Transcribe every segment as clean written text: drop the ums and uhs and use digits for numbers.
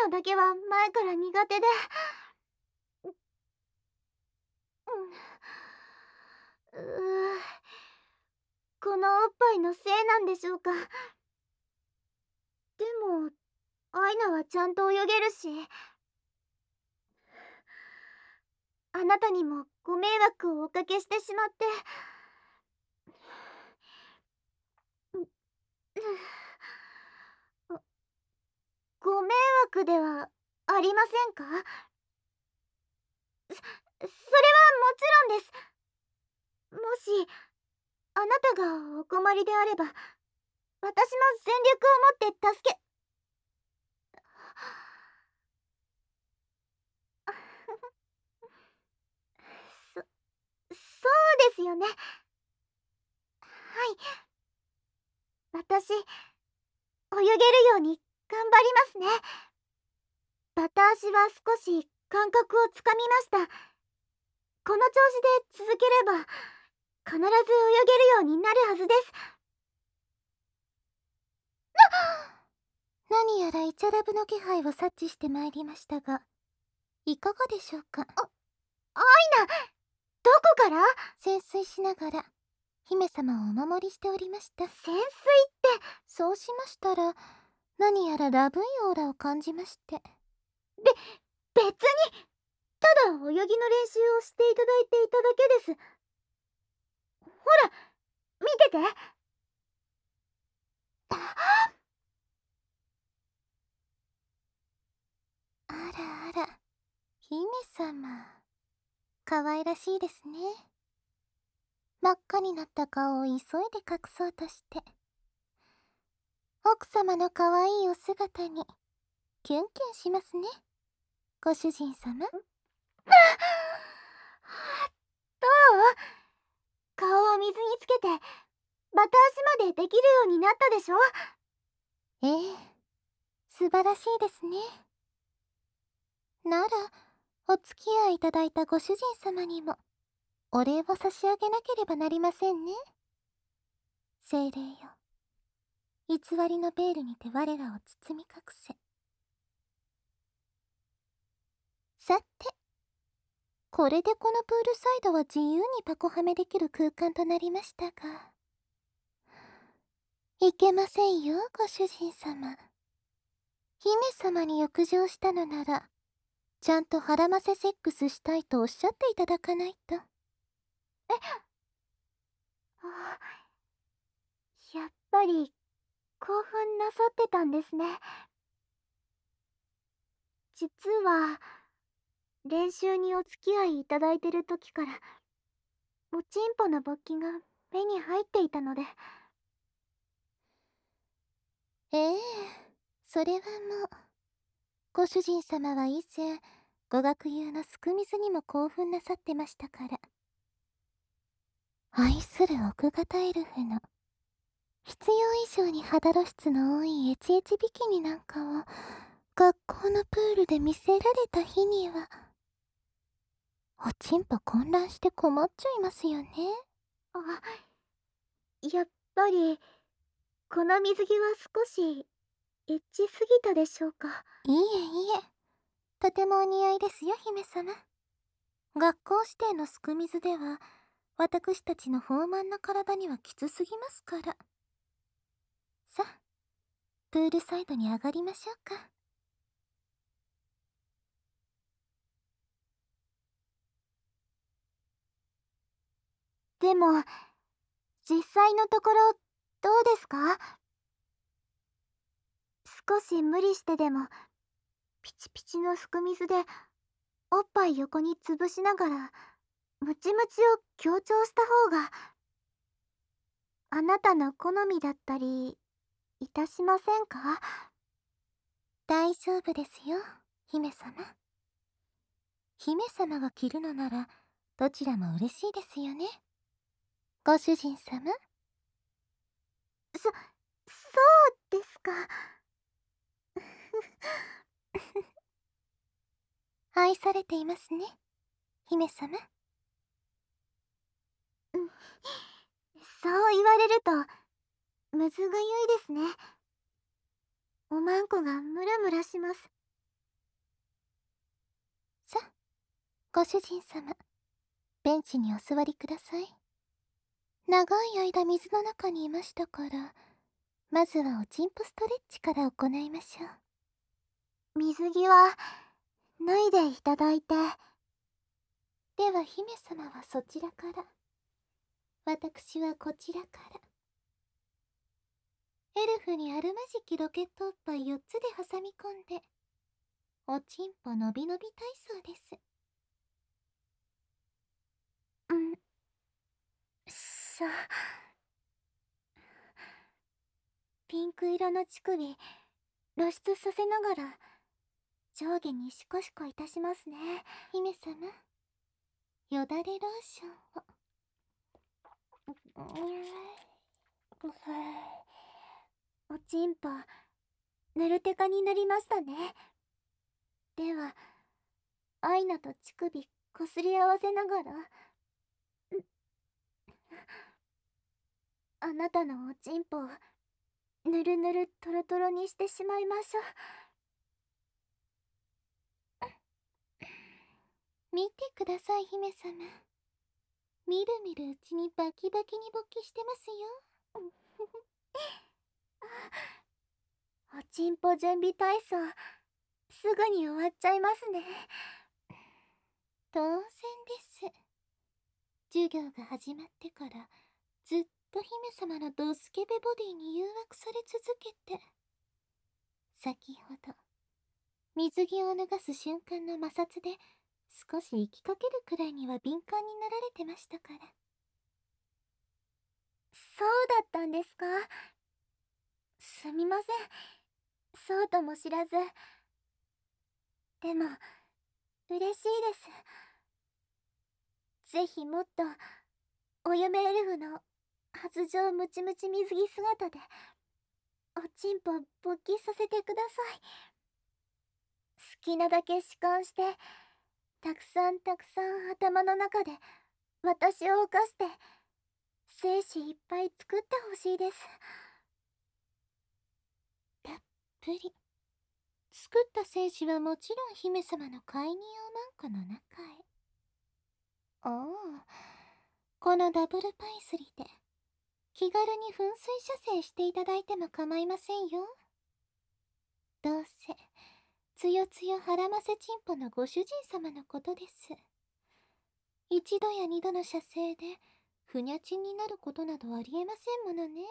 のだけは前から苦手で。ううこのおっぱいのせいなんでしょうか。でもアイナはちゃんと泳げるし、あなたにもご迷惑をおかけしてしまって。ご迷惑ではありませんか？それはもちろんです。もしあなたがお困りであれば、私も全力をもって助け。そうですよね。はい、私泳げるように頑張りますね。バタ足は少し感覚をつかみました。この調子で続ければ必ず泳げるようになるはずです。 何やらイチャラブの気配を察知してまいりましたが、いかがでしょうか。 アイナ、どこから？ 潜水しながら姫様をお守りしておりました。 潜水って。 そうしましたら、何やらラブいオーラを感じまして。 別にただ泳ぎの練習をしていただいていただけです。ほら見てて。 あらあら、姫様、可愛らしいですね。真っ赤になった顔を急いで隠そうとして、奥様の可愛いお姿にキュンキュンしますね、ご主人様。 どう？顔を水につけてバタ足までできるようになったでしょ？ ええ、素晴らしいですね。なら、お付き合いいただいたご主人様にもお礼を差し上げなければなりませんね。精霊よ、偽りのベールにて我らを包み隠せ。さて、これでこのプールサイドは自由にパコはめできる空間となりましたが、いけませんよ、ご主人様。姫様に浴場したのなら、ちゃんと腹ませセックスしたいとおっしゃっていただかないと。 あ、やっぱり興奮なさってたんですね。実は練習にお付き合いいただいてる時からおちんぽの勃起が目に入っていたので。 ええ、それはもう、ご主人様は以前、語学友のすく水にも興奮なさってましたから。愛する奥方エルフの、必要以上に肌露出の多いエチエチビキニなんかを、学校のプールで見せられた日には、おちんぽ混乱して困っちゃいますよね。 あ、やっぱりこの水着は少しエッチすぎたでしょうか。 いえいえ、とてもお似合いですよ、姫様。学校指定のすく水では、私たちの豊満な体にはきつすぎますから。さあ、プールサイドに上がりましょうか。 でも実際のところどうですか？少し無理してでもピチピチのすく水でおっぱい横に潰しながらムチムチを強調した方があなたの好みだったりいたしませんか？ 大丈夫ですよ、姫様。姫様が着るのなら、どちらも嬉しいですよね、ご主人様。 そうですか。 愛されていますね、姫様。 そう言われるとむずぐゆいですね。おまんこがムラムラします。 ご主人様、ベンチにお座りください。長い間水の中にいましたから、まずはおちんぽストレッチから行いましょう。 水着は脱いでいただいて。 では姫様はそちらから、私はこちらから。エルフにあるまじきロケットおっぱい4つで挟み込んで、おちんぽのびのび体操です。 しゃ。ピンク色の乳首露出させながら上下にシコシコいたしますね。 姫様、よだれローションを。 おちんぽぬるテカになりましたね。ではアイナと乳首こすり合わせながら、あなたのおちんぽをぬるぬるとろとろにしてしまいましょう。 見てください姫様。みるみるうちにバキバキに勃起してますよ。 おちんぽ準備体操すぐに終わっちゃいますね。 当然です。授業が始まってからずっと姫様のドスケベボディに誘惑され続けて、先ほど水着を脱がす瞬間の摩擦で少し行きかけるくらいには敏感になられてましたから。 そうだったんですか。すみません、そうとも知らず。でも嬉しいです。ぜひもっとお嫁エルフの発情ムチムチ水着姿でおちんぽ勃起させてください。好きなだけ弛緩して、たくさんたくさん頭の中で私を犯して精子いっぱい作ってほしいです。 たっぷり作った精子はもちろん姫様の介入マンコの中へ。おお、このダブルパイスリで気軽に噴水射精していただいても構いませんよ。どうせつよつよはらませちんぽのご主人様のことです。一度や二度の射精でふにゃちんになることなどありえませんものね。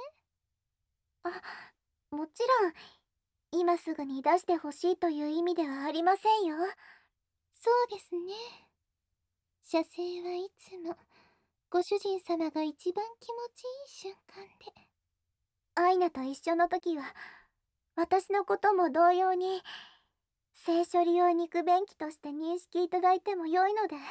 もちろん今すぐに出してほしいという意味ではありませんよ。 そうですね。射精はいつもご主人様が一番気持ちいい瞬間で。 アイナと一緒の時は私のことも同様に性処理用肉便器として認識いただいても良いので。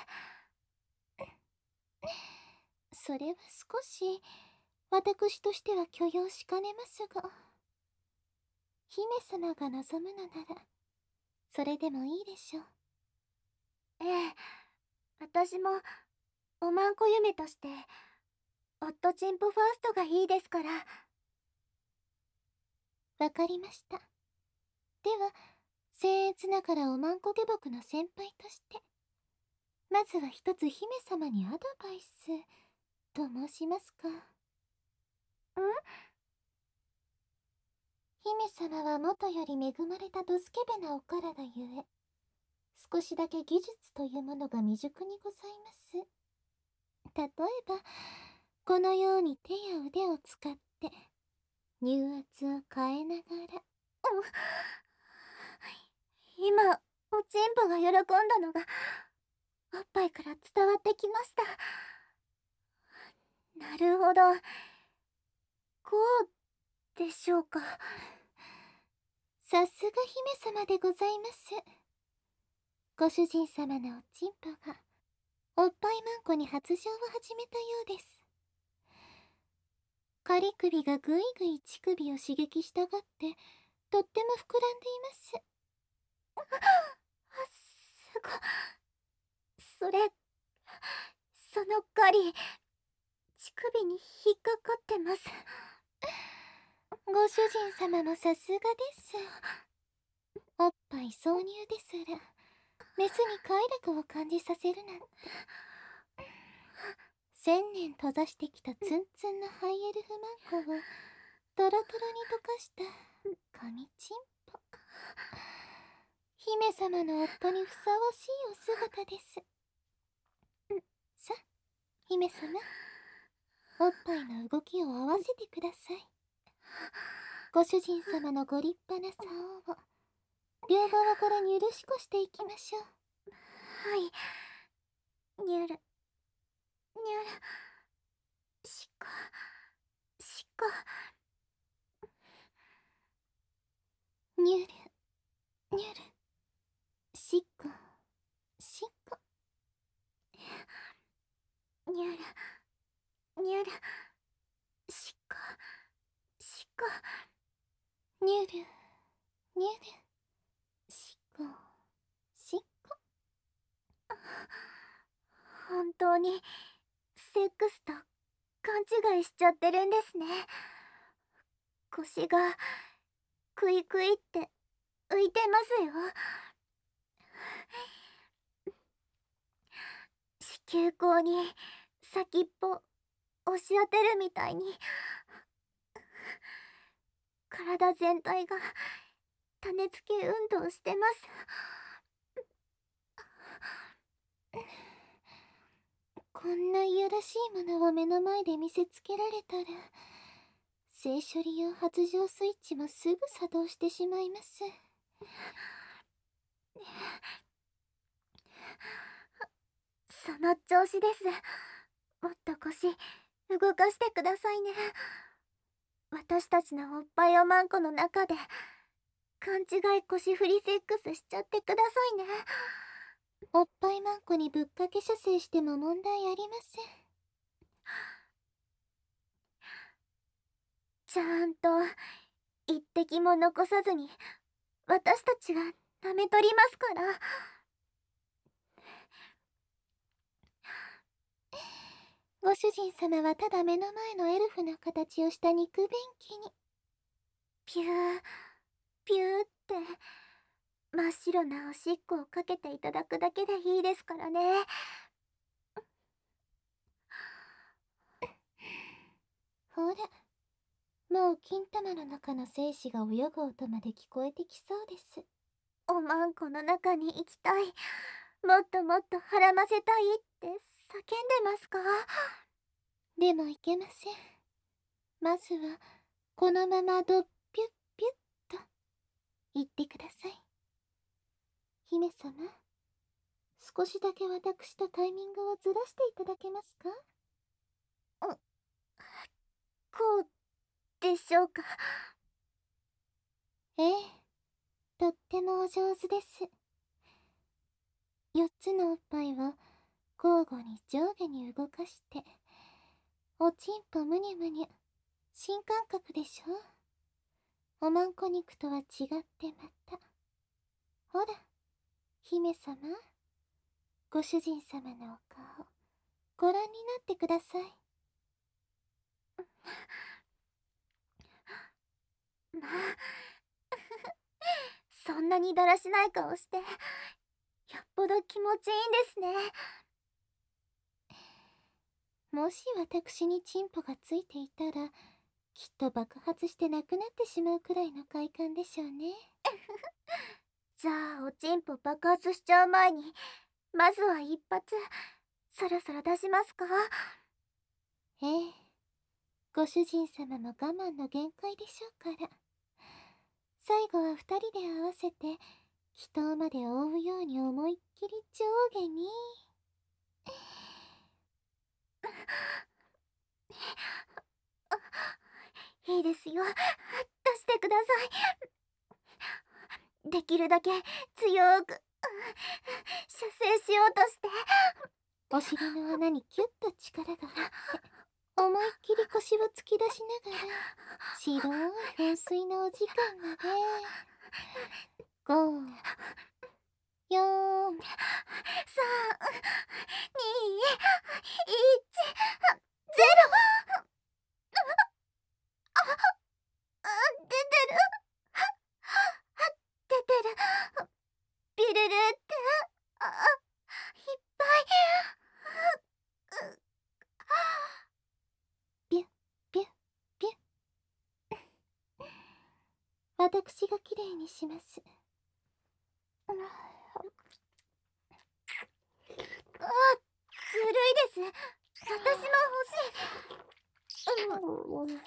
それは少し私としては許容しかねますが、姫様が望むのならそれでもいいでしょう。 ええ、私もおまんこ嫁としてオットチンポファーストがいいですから。 わかりました。では僭越ながらおまんこ下僕の先輩として、まずは一つ姫様にアドバイスと申しますか。姫様は元より恵まれたドスケベなお体ゆえ、少しだけ技術というものが未熟にございます。例えばこのように手や腕を使って乳圧を変えながら。 今おちんぽが喜んだのがおっぱいから伝わってきました。なるほど、こうでしょうか。 さすが姫様でございます。ご主人様のおちんぽがおっぱいまんこに発情を始めたようです。仮首がぐいぐい乳首を刺激したがってとっても膨らんでいます。 すご、それ、その狩り乳首に引っかかってます。 ご主人様もさすがです。おっぱい挿入ですらメスに快楽を感じさせるなんて。1000年閉ざしてきたツンツンのハイエルフマンコをトロトロに溶かした神チンポ。姫様の夫にふさわしいお姿です。さあ、姫様、おっぱいの動きを合わせてください。ご主人様のご立派な竿を両側からにゅるしこしていきましょう。 はい。にゅるにゅるしこしこ。 にゅるにゅるしっこしっこ。 にゅるにゅるしこしこ。 にゅるにゅるしっこしっこ。 本当にセックスと勘違いしちゃってるんですね。腰がクイクイって浮いてますよ。子宮口に先っぽ押し当てるみたいに体全体が種付け運動してます。 こんないやらしいものを目の前で見せつけられたら、性処理用発情スイッチもすぐ作動してしまいます。 その調子です。もっと腰動かしてくださいね。私たちのおっぱいおまんこの中で勘違い腰振りセックスしちゃってくださいね。 おっぱいまんこにぶっかけ射精しても問題ありません。 ちゃんと一滴も残さずに私たちが舐め取りますから。 ご主人様はただ目の前のエルフの形をした肉便器に。 ピューピューって真っ白なおしっこをかけていただくだけでいいですからね。 ほら、もう金玉の中の精子が泳ぐ音まで聞こえてきそうです。 おまんこの中に行きたい、もっともっとはらませたいって叫んでますか？ でもいけません。まずはこのままドッピュッピュッと言ってください。姫様、少しだけ私とタイミングをずらしていただけますか？ こうでしょうか？ ええ、とってもお上手です。4つのおっぱいを交互に上下に動かして、おちんぽむにゅむにゅ、新感覚でしょ？おまんこ肉とは違ってまた。ほら、姫様、ご主人様のお顔、ご覧になってください。 まあそんなにだらしない顔してよっぽど気持ちいいんですね。 もし私にチンポがついていたら、きっと爆発してなくなってしまうくらいの快感でしょうね。 じゃあおちんぽ爆発しちゃう前にまずは一発そろそろ出しますか？ ええ、ご主人様も我慢の限界でしょうから。最後は2人で合わせて祈祷まで覆うように思いっきり上下に。 いいですよ、出してください。できるだけ強く射精しようとして。 お尻の穴にキュッと力が入って思いっきり腰を突き出しながら白い噴水のお時間まで。5、4、 3、2、1、ゼロ。出てる出てる。ビルルって私がきれいにします。 ずるいです。私も欲しい。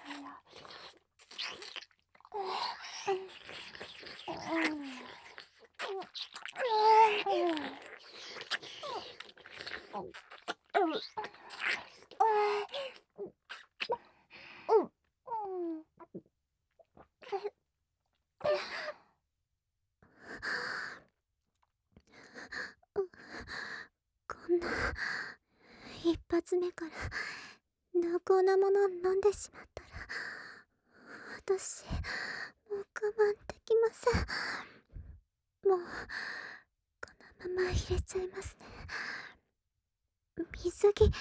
こんな一発目から濃厚なものを飲んでしまったら、私もう我慢できません。もうこのまま入れちゃいますね。水着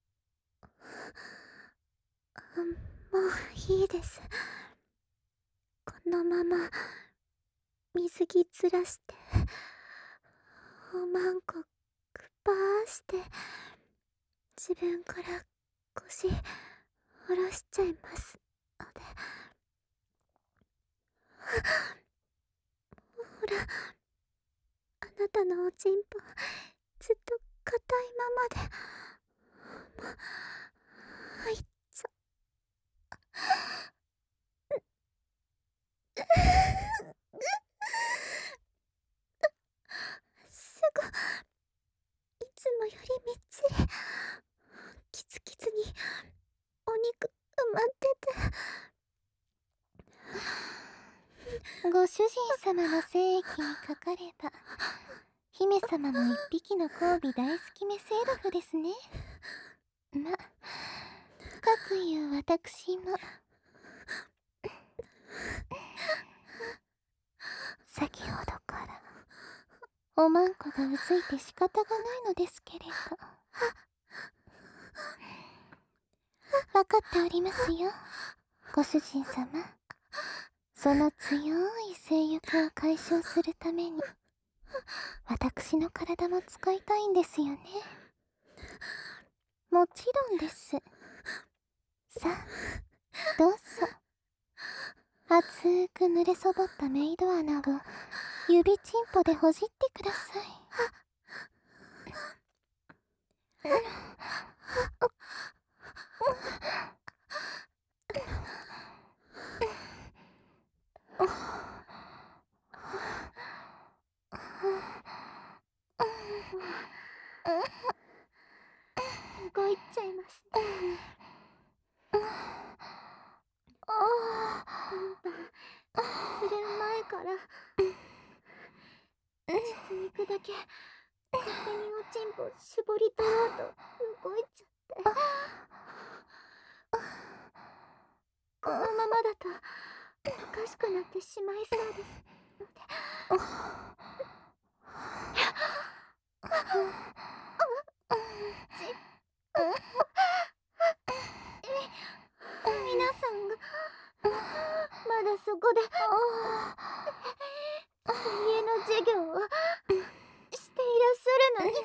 もういいです。このまま水着ずらしておまんこくばーして自分から腰下ろしちゃいますので。ほら、あなたのおちんぽずっと硬いままで入っちゃすごいつもよりみっちりキツキツにお肉埋まってて、 ご主人様の精液にかかれば、姫様も一匹の交尾大好きメスエルフですね。ま、かくいう私も先ほどからおまんこがうずいて仕方がないのですけれど。わかっておりますよ、ご主人様。その強い性欲を解消するために私の体も使いたいんですよね。もちろんです。さあ、どうぞ。熱く濡れそぼったメイド穴を指チンポでほじってください。 動いちゃいますね。パンパンする前から実肉だけ勝手におちんぽ絞り取ろうと動いちゃって、このままだとおかしくなってしまいそうですので。皆さんがまだそこで水泳の授業をしていらっしゃるのに、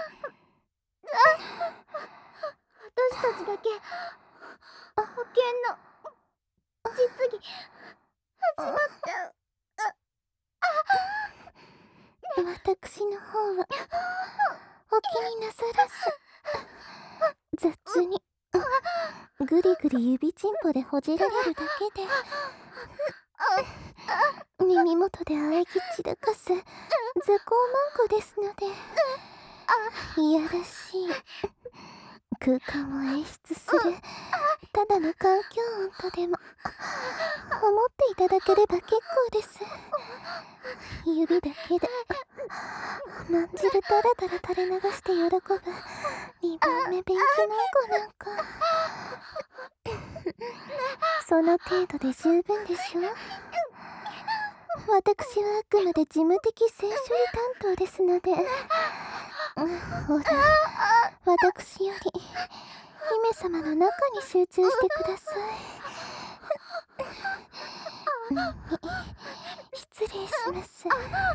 私たちだけ保険の実技始まっちゃう。 私の方はお気になさらず、雑にぐりぐり指チンポでほじられるだけで耳元で喘ぎ散らかす雑魚マンコですので、いやらしい空間を演出するただの環境音とでも思っていただければ結構です。指だけでまんじるだらだら垂れ流して喜ぶ2番目便器マンコなんかその程度で十分でしょう。私はあくまで事務的性処理担当ですので、ほら、私より姫様の中に集中してください。耳失礼します。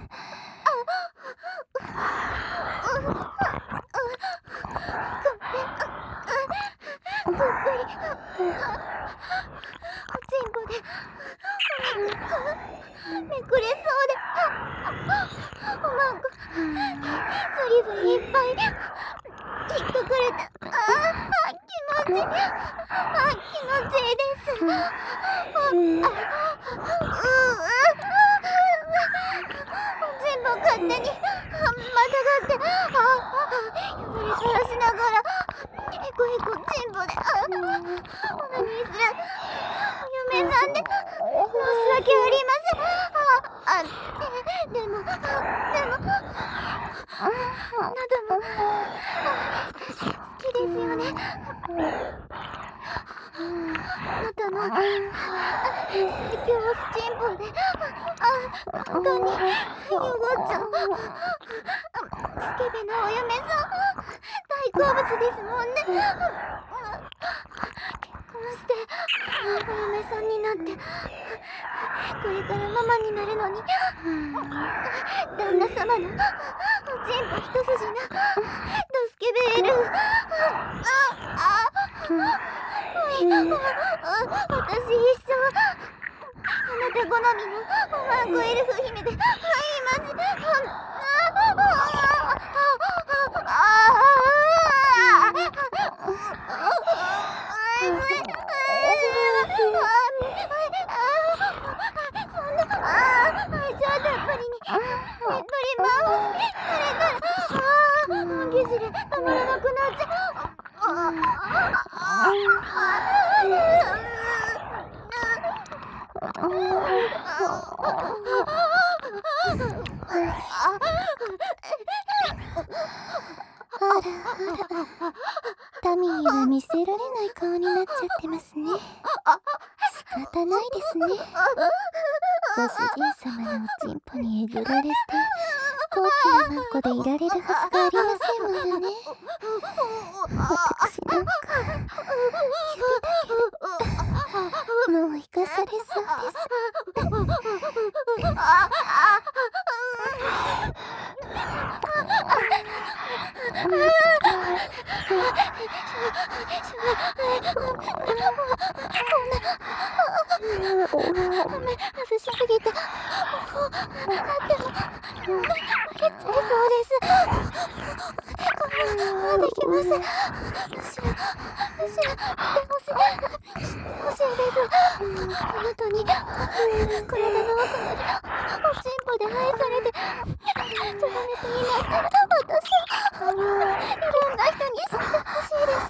おちんぽでめくれそうで、おまんこずりずりいっぱい引っかかれて、気持ちいいです。全部勝手にまたがって、汚れ垂らしながらへこへこチンポでオナニーするお嫁さんで申し訳ありません。でもあなたも好きですよね。あなたの最強スチンポで本当によごっちゃうスケベなお嫁さん大好物ですもんね。結婚してお嫁さんになってこれからママになるのに旦那様のおちんぽ一筋なドスケベール私一生あなた好みのおまんこエルフ姫でいます。たまらなくなっちゃタミーは見せられない顔になっちゃってますね。仕方ないですね。ご主人様のおちんぽにえぐられて高貴なマンコでいられるはずがありませんものね。私なんかもう生かされそうです。 外しすぎてでも漏れちゃいそうです。できません。後ろ欲しいです。あなたに体の奥までおちんぽで愛されてトラメスになったら私いろんな人に知ってほしいです。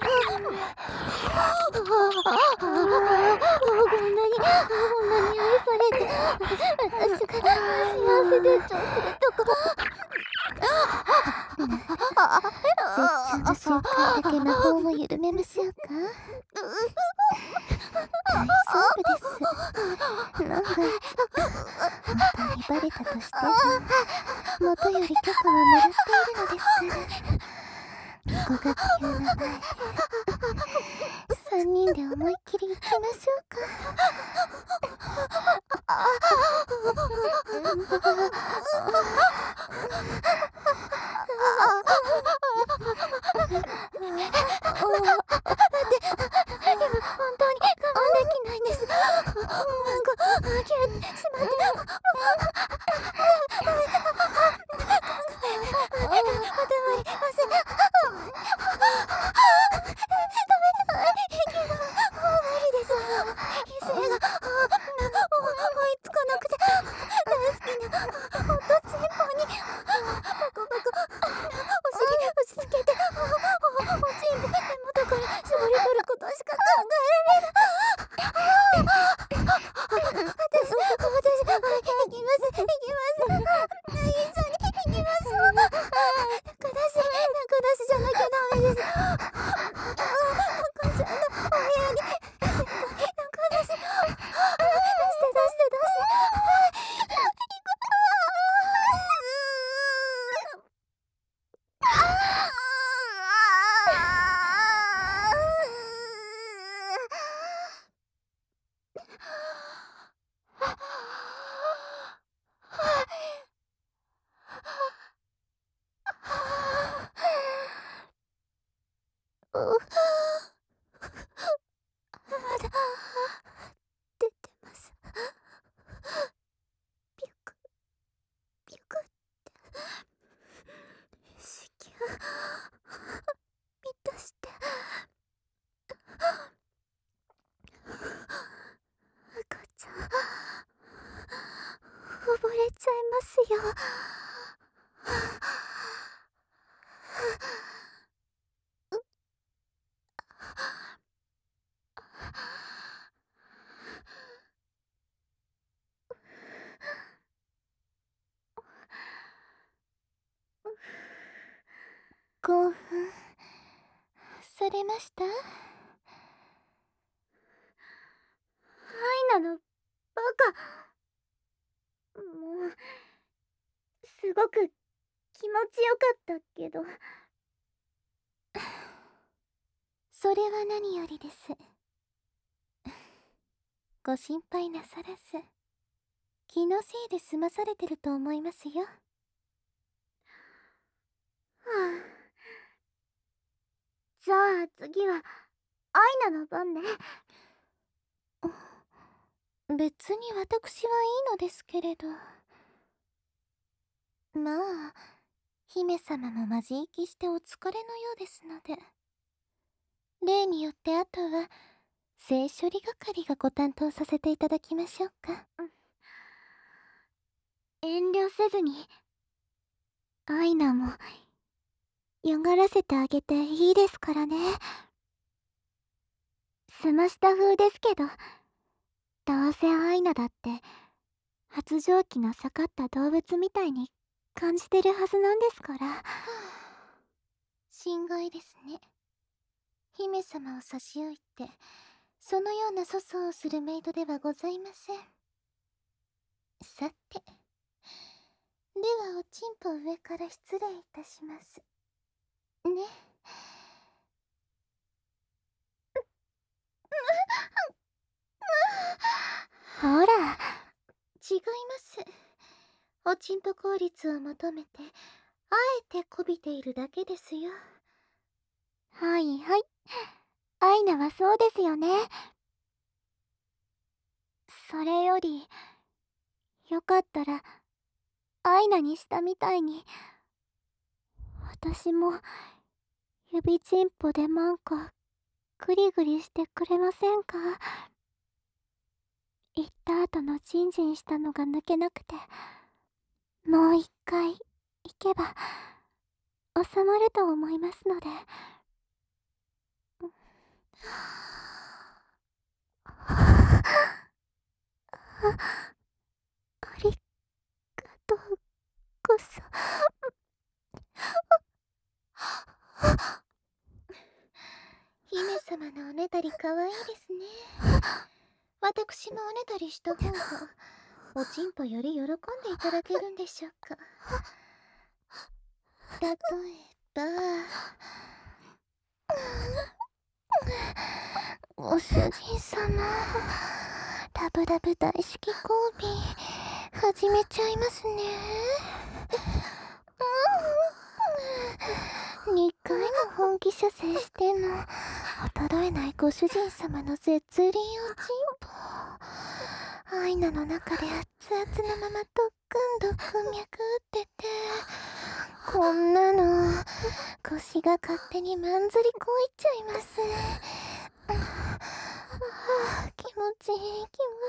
こんなに愛されて私が幸せ絶頂するとこ絶頂の瞬間だけ魔法を緩めましょうか。大丈夫です。万が一本当にバレたとしても元より許可はもらっているのですから。ご学級の前で3人で思いっきり行きましょうか。 本当に我慢できないんです。キュッてしまって私、いきます。 ますよ。 興奮されました？ アイナのバカ。もう、すごく気持ちよかったけど。 それは何よりです。ご心配なさらず、気のせいで済まされてると思いますよ。 はあ、じゃあ次はアイナの番ね。 別に私はいいのですけれど。まあ、姫様もまじいきしてお疲れのようですので、例によってあとは性処理係がご担当させていただきましょうか。 遠慮せずに。アイナもよがらせてあげていいですからね。すました風ですけど、どうせアイナだって発情期の盛った動物みたいに感じてるはずなんですから。はあ、心外ですね。姫様を差し置いてそのような粗相をするメイドではございません。さて、ではおちんぽ上から失礼いたしますね。 ほら、 違います。おちんぽ効率を求めてあえてこびているだけですよ。 はいはい、アイナはそうですよね。それよりよかったらアイナにしたみたいに私も指ちんぽでマンコグリグリしてくれませんか？行った後のジンジンしたのが抜けなくて、もう一回行けば収まると思いますので。ありがとうござ。 姫様のおねだりかわいいですね。私もおねだりした方がおちんぽより喜んでいただけるんでしょうか。例えば、ご主人様、ラブラブ大好き交尾始めちゃいますね。2回も本気射精しても衰えないご主人様の絶倫おちんぽ。アイナの中で熱々のままドックンドックン脈打ってて、こんなの腰が勝手にまんずりこいちゃいます。気持ちいい気持ちいい。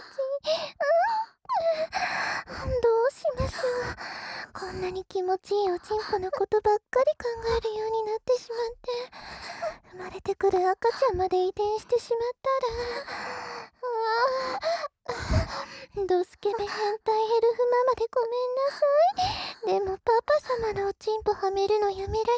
どうしましょう。こんなに気持ちいいおちんぽのことばっかり考えるようになってしまって、生まれてくる赤ちゃんまで遺伝してしまったら、ドスケベ変態エルフママでごめんなさい。でもパパ様のおちんぽはめるのやめられないんです。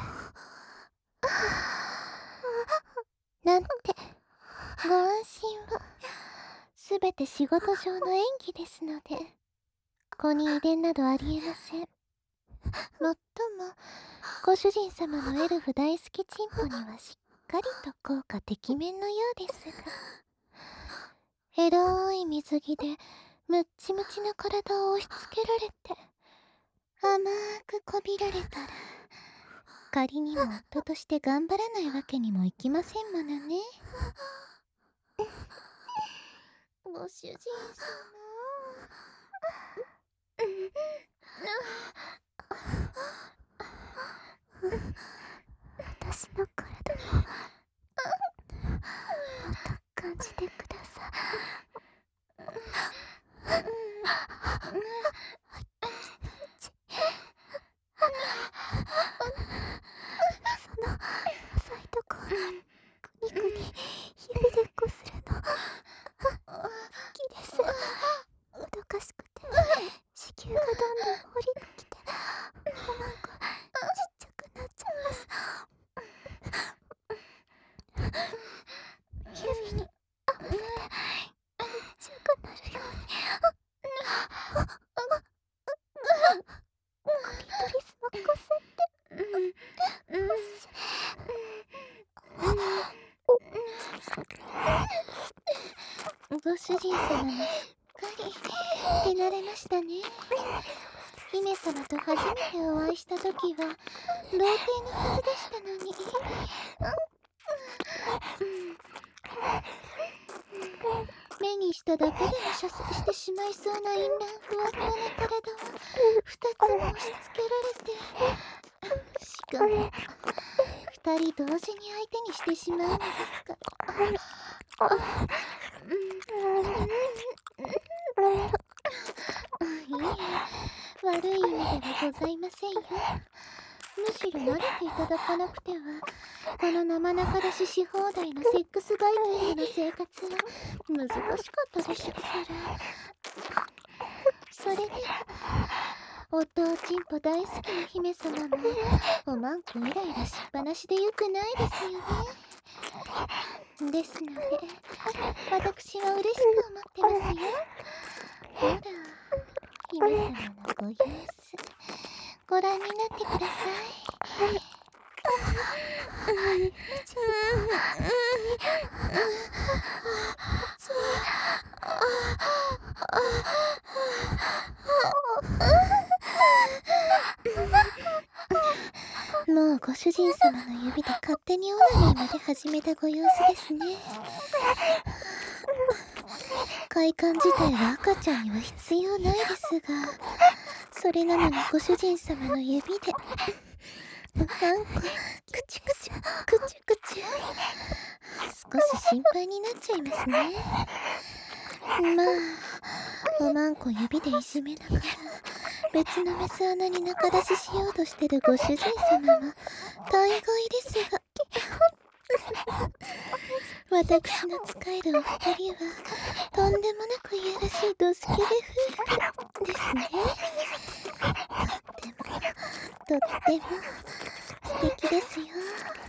なんて、ご安心を。すべて仕事上の演技ですので、子に遺伝などありえません。もっとも、ご主人様のエルフ大好きチンポにはしっかりと効果てきめんのようですが、エロい水着でムッチムチな体を押し付けられて、甘くこびられたら、仮にも夫として頑張らないわけにもいきませんものね。ご主人様。 私の体ももっと感じてください。 その浅いとこくにくに指でこするの好きです。もどかしくて子宮がどんどん降りてきておまんこちっちゃくなっちゃいます。指に合わせてちっちゃくなるようにクリトリスもこすってご主人様もすっかり手慣れましたね。姫様と初めてお会いした時は童貞のはずでしたのに。目にしただけでも射精してしまいそうな淫乱ふわふわな体を2つも押し付けられて、しかも2人同時に相手にしてしまうのですから。いえ、悪い意味ではございませんよ。むしろ慣れていただかなくては、この生中出しし放題のセックスバイキングの生活は難しかったでしょうから。それでは、夫おちんぽ大好きな姫様もおまんこイライラしっぱなしでよくないですよね。ですので、私は嬉しく思ってますよ。ほら、姫様のご様子ご覧になってください。もうご主人様の指で勝手にオナニーまで始めたご様子ですね。快感自体は赤ちゃんには必要ないですが、それなのにご主人様の指でなんかクチクチクチクチ、少し心配になっちゃいますね。まあおまんこ指でいじめながら別のメス穴に中出ししようとしてるご主人様も大概ですが、私の使えるお二人はとんでもなくいやらしいドスケベ夫婦ですね。とっても素敵ですよ。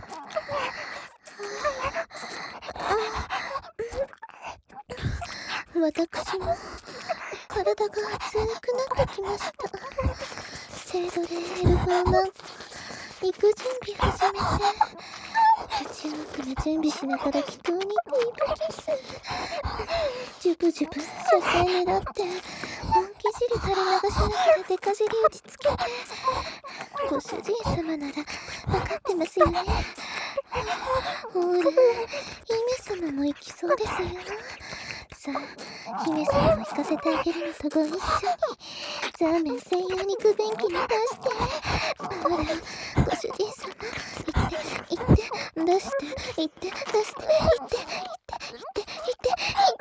私も体が熱くなってきました。セードレーエルフォーマン行く準備始めて、口をくめ準備しながら気筒にディープキス、ジュブジュブ射精狙って本気汁垂れ流しながらデカ尻打ちつけて、ご主人様なら分かってますよね。ほら、姫様も行きそうですよ。さあ、姫様も行かせてあげるのとご一緒にザーメン専用肉便器に出して、ほら、ご主人様行って出して行って出して行って行って行って行って行って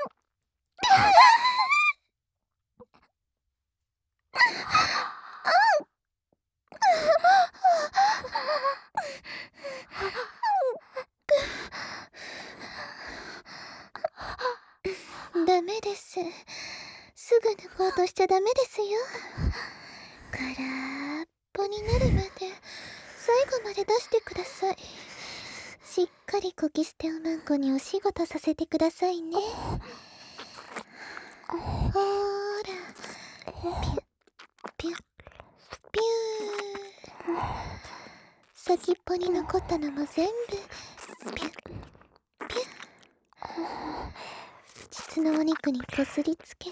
ダメです。すぐ抜こうとしちゃダメですよ。空っぽになるまで最後まで出してください。しっかりコキ捨ておまんこにお仕事させてくださいね。ほーら、ピュッピュッピュー。先っぽに残ったのも全部ピュッピュッ。膣のお肉にこすりつけて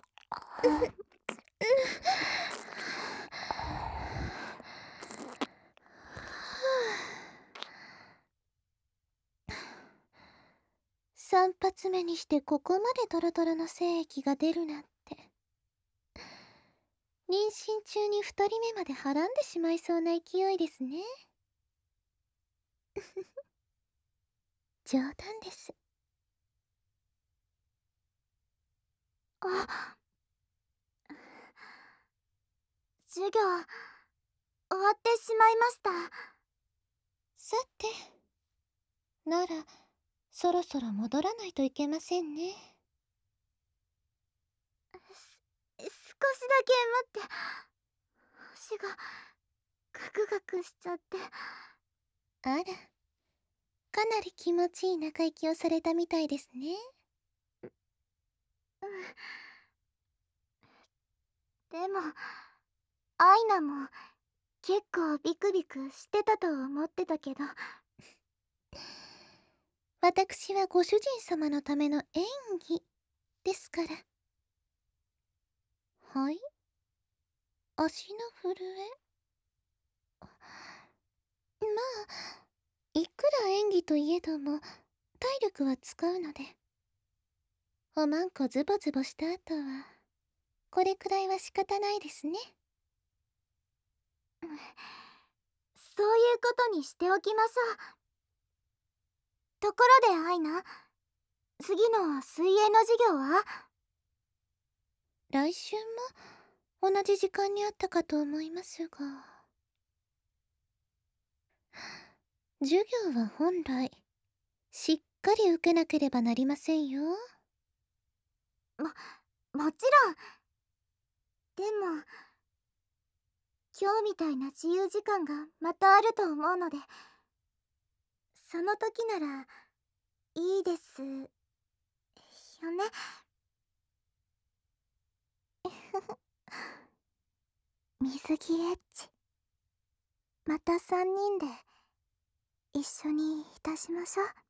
3発目にしてここまでドロドロの精液が出るなんて、妊娠中に2人目まではらんでしまいそうな勢いですね。冗談です。 あ、 授業終わってしまいました。 さて、ならそろそろ戻らないといけませんね。 少しだけ待って。足がガクガクしちゃって。 あら、かなり気持ちいい中息をされたみたいですね。 でもアイナも結構ビクビクしてたと思ってたけど。 私はご主人様のための演技ですから。はい、足の震え。まあ、いくら演技といえども体力は使うので、おまんこズボズボした後はこれくらいは仕方ないですね。 そういうことにしておきましょう。ところでアイナ、次の水泳の授業は？ 来週も同じ時間にあったかと思いますが、授業は本来しっかり受けなければなりませんよ。 もちろん。でも今日みたいな自由時間がまたあると思うので、その時ならいいですよね。水着エッチ、また3人で一緒にいたしましょう。